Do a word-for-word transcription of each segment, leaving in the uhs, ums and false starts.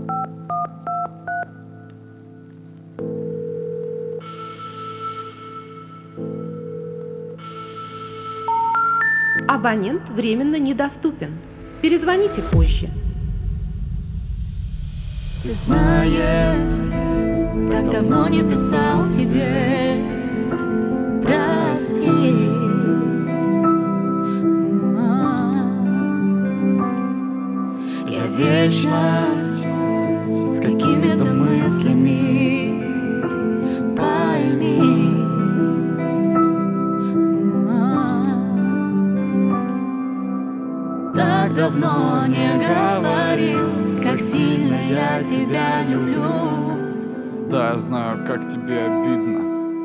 Абонент временно недоступен. Перезвоните позже. Ты знаешь, так давно не писал тебе. Прости. Я вечно с какими-то мыслями, пойми. Так давно не говорил, как сильно я тебя люблю. Да, я знаю, как тебе обидно.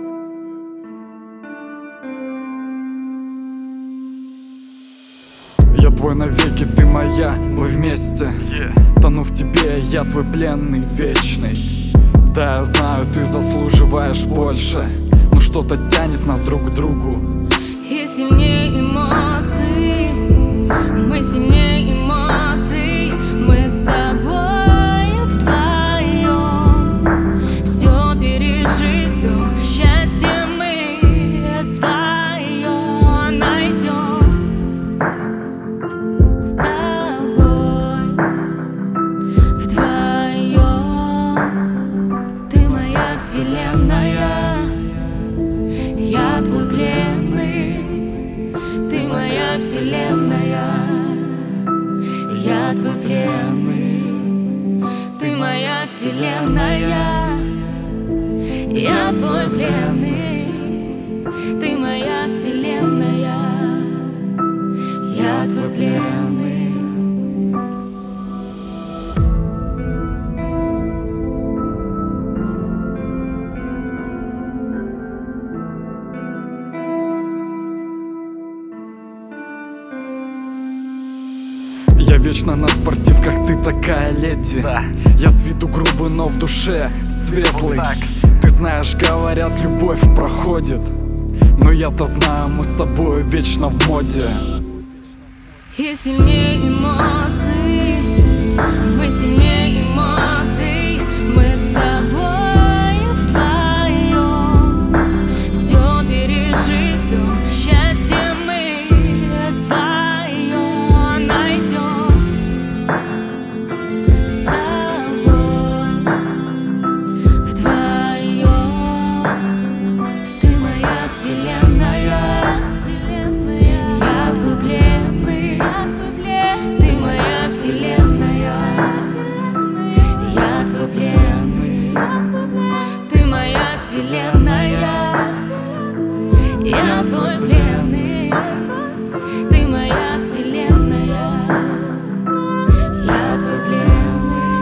Я твой навеки, ты моя, мы вместе yeah. Тону в тебе, я твой пленный вечный. Да, я знаю, ты заслуживаешь больше, но что-то тянет нас друг к другу. И сильнее эмоций, мы сильнее эмоций. Мы с тобой вдвоем все переживем. Счастье мы свое найдем. С тобой вдвоем. Ты моя вселенная, я твой пленный. Ты моя вселенная, я твой пленный. Ты моя вселенная, я твой пленный. Ты моя вселенная, я твой пленный. Я вечно на спортивках, ты такая леди да. Я с виду грубый, но в душе светлый вот. Ты знаешь, говорят, любовь проходит, но я-то знаю, мы с тобой вечно в моде. И сильнее эмоций, мы сильнее эмоций. Мы с тобой вдвоем все переживем. Счастье мы свое найдем. С тобой вдвоем. Ты моя вселенная, я твой пленный. Ты моя вселенная, я твой пленный. Ты моя вселенная, я твой пленный. Ты моя вселенная, я твой пленный.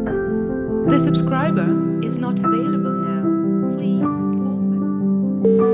The subscriber is not available now. Please call back.